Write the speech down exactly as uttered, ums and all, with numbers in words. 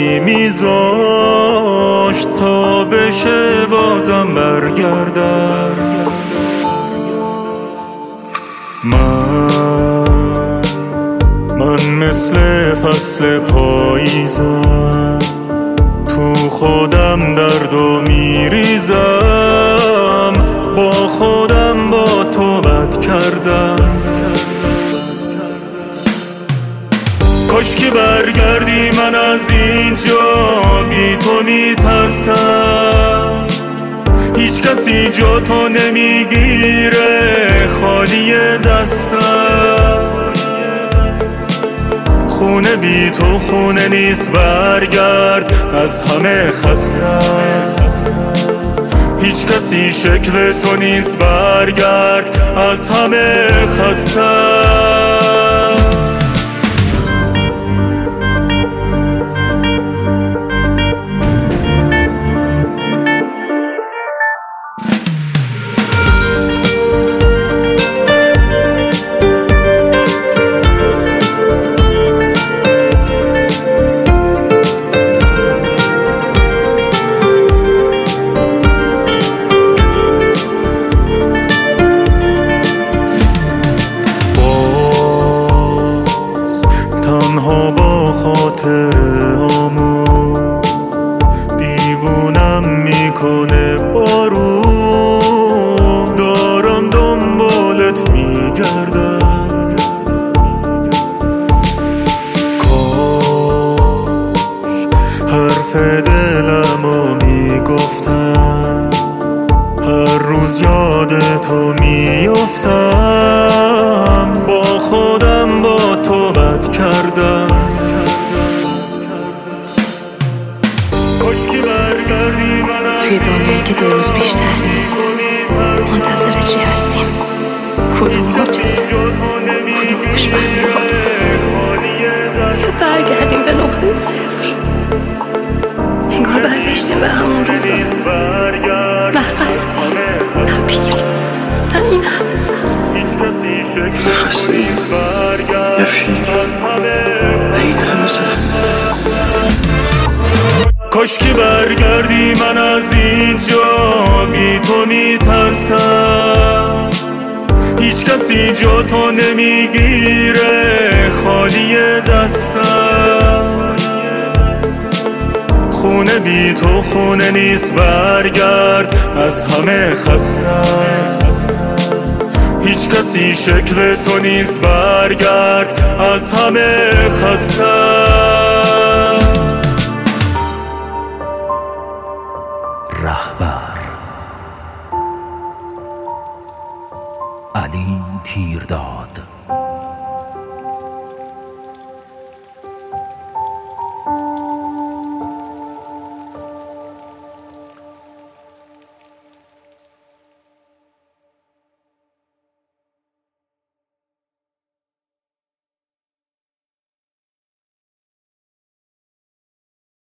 دوری میذاشت تا بشه بازم برگردم. من من مثل فصل پاییزم، تو خودم دردو میریزم، با خودم با تو بد کردم. کاشکی برگردی من از اینجا بی تو میترسم، هیچ کسی جا تو نمیگیره خالی دستم. خونه بی تو خونه نیست برگرد، از همه خستم. هیچ کسی شکل تو نیست برگرد، از همه خستم. تنها با خاطرهامون دیوونم میکنه بارون، دارم دنبالت میگردم. کاش حرف دلمو میگفتم، هر روز یاد تو میافتم، با خودم با تو بد کردم. توی دنیایی که دو روز بیشتر نیست منتظر چی هستیم؟ کدوم معجزه؟ کدوم خوشبختی قادمت؟ یا برگردیم به نقطه صفر؟ انگار برگشتیم به همون روزا، نه خسته نه پیر نه این همه زن. خسته ایم نه پیر نه این همه زن. کاشکی برگردی من از اینجا بی تو میترسم، هیچ کسی جا تو نمیگیره خالی دستم. خونه بی تو خونه نیست برگرد، از همه خستم. هیچ کسی شکل تو نیست برگرد، از همه خستم.